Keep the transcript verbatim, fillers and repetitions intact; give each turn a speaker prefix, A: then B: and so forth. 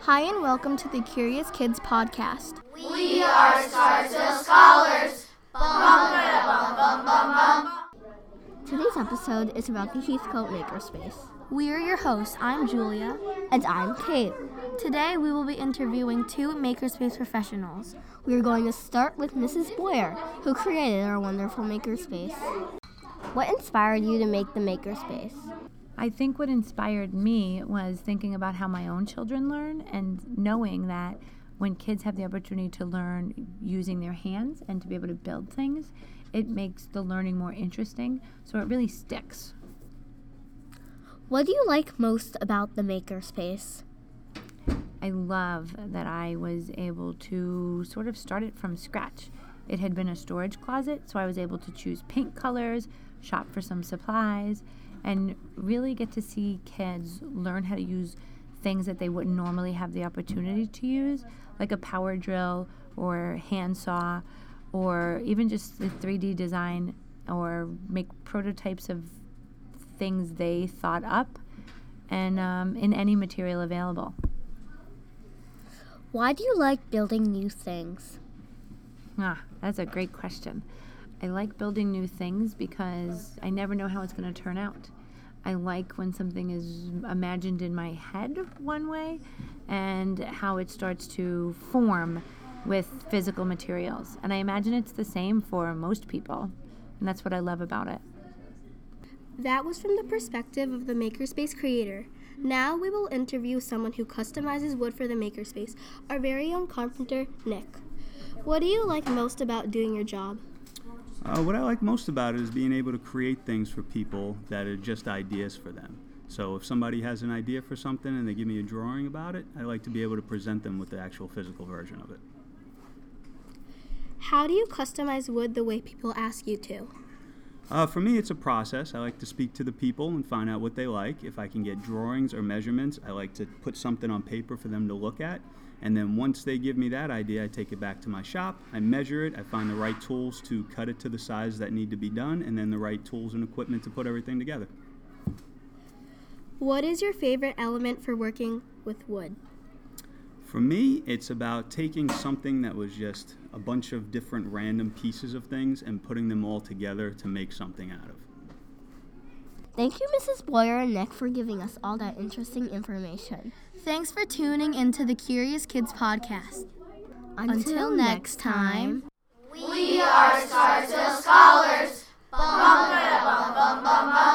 A: Hi and welcome to the Curious Kids podcast.
B: We are Scarsdale Scholars. Bum, bum, bum, bum, bum.
A: Today's episode is about the Heathcote Makerspace.
C: We are your hosts. I'm Julia.
A: And I'm Kate.
C: Today we will be interviewing two Makerspace professionals.
A: We are going to start with Missus Boyer, who created our wonderful Makerspace. What inspired you to make the Makerspace?
D: I think what inspired me was thinking about how my own children learn and knowing that when kids have the opportunity to learn using their hands and to be able to build things, it makes the learning more interesting, so it really sticks.
A: What do you like most about the Makerspace?
D: I love that I was able to sort of start it from scratch. It had been a storage closet, so I was able to choose paint colors, shop for some supplies, and really get to see kids learn how to use things that they wouldn't normally have the opportunity to use, like a power drill or handsaw, or even just the three D design or make prototypes of things they thought up and um, in any material available.
A: Why do you like building new things?
D: Ah, that's a great question. I like building new things because I never know how it's going to turn out. I like when something is imagined in my head one way and how it starts to form with physical materials. And I imagine it's the same for most people, and that's what I love about it.
C: That was from the perspective of the Makerspace creator. Now we will interview someone who customizes wood for the Makerspace, our very own carpenter, Nick. What do you like most about doing your job?
E: Uh, what I like most about it is being able to create things for people that are just ideas for them. So if somebody has an idea for something and they give me a drawing about it, I like to be able to present them with the actual physical version of it.
C: How do you customize wood the way people ask you to?
E: Uh, for me, it's a process. I like to speak to the people and find out what they like. If I can get drawings or measurements, I like to put something on paper for them to look at. And then once they give me that idea, I take it back to my shop, I measure it, I find the right tools to cut it to the size that need to be done, and then the right tools and equipment to put everything together.
C: What is your favorite element for working with wood?
E: For me, it's about taking something that was just a bunch of different random pieces of things and putting them all together to make something out of.
A: Thank you, Missus Boyer and Nick, for giving us all that interesting information.
C: Thanks for tuning into the Curious Kids podcast.
A: Until, Until next time,
B: we are Scarsdale Scholars. Bum, bum, bum, bum, bum, bum.